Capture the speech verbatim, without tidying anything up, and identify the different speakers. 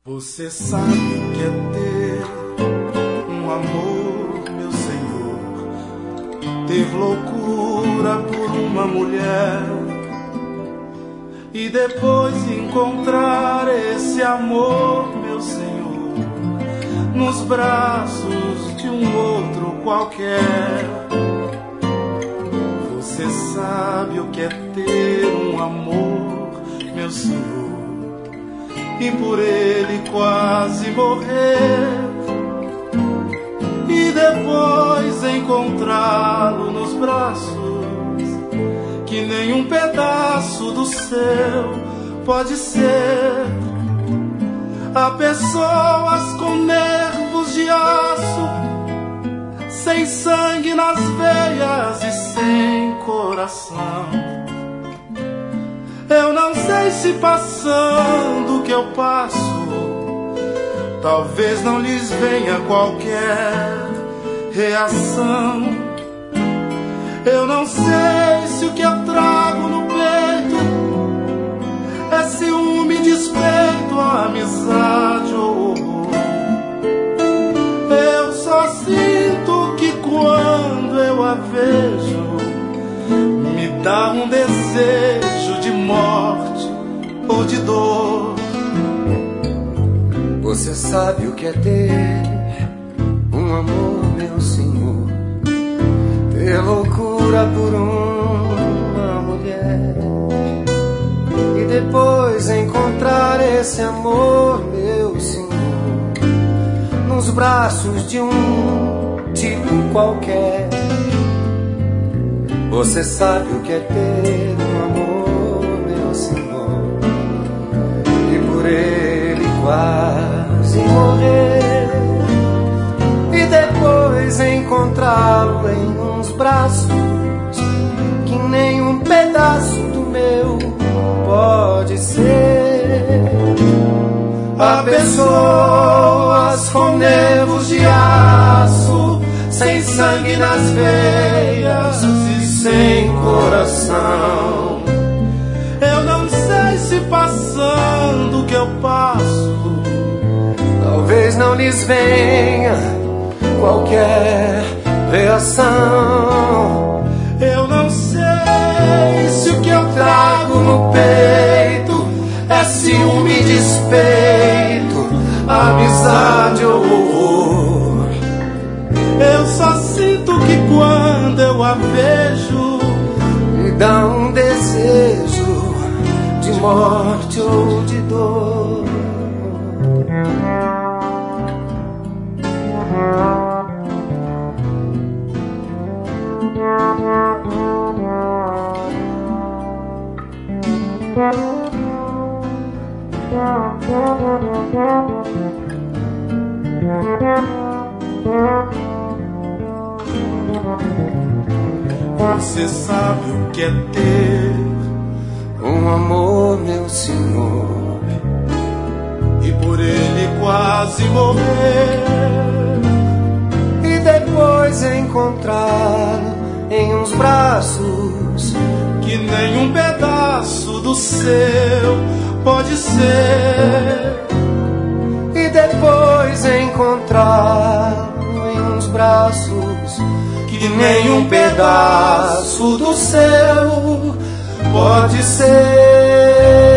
Speaker 1: Você sabe o que é ter um amor, meu Senhor, ter loucura por uma mulher e depois encontrar esse amor, meu Senhor, nos braços de um outro qualquer. Você sabe o que é ter um amor, meu Senhor, e por ele quase morrer, e depois encontrá-lo nos braços que nenhum pedaço do seu pode ser. Há pessoas com nervos de aço, sem sangue nas veias e sem coração. Eu não sei se passando o que eu passo, talvez não lhes venha qualquer reação. Eu não sei se o que eu trago no peito é ciúme, despeito, amizade ou horror. Eu só sinto que quando eu a vejo, me dá um desejo de morte ou de dor.
Speaker 2: Você sabe o que é ter um amor, meu Senhor, ter loucura por uma mulher e depois encontrar esse amor, meu Senhor, nos braços de um tipo qualquer. Você sabe o que é ter um amor, meu Senhor, e por ele quase morrer, e depois encontrá-lo em uns braços que nenhum pedaço do meu pode ser. Há pessoas com nervos de aço, sem sangue nas veias e sem coração.
Speaker 1: Eu não sei se passando o que eu passo,
Speaker 2: talvez não lhes venha qualquer reação.
Speaker 1: Eu não sei se o que eu
Speaker 2: Trago no peito é ciúme, despeito, amizade ou horror.
Speaker 1: Eu só sinto que quando eu a vejo,
Speaker 2: me dá um desejo de morte ou de dor.
Speaker 1: Você sabe o que é ter
Speaker 2: um amor, meu Senhor,
Speaker 1: e por ele quase morrer,
Speaker 2: e depois encontrá-lo em uns braços
Speaker 1: que nenhum pedaço do seu pode ser.
Speaker 2: E depois encontrá-lo em uns braços
Speaker 1: que nenhum pedaço do seu pode ser.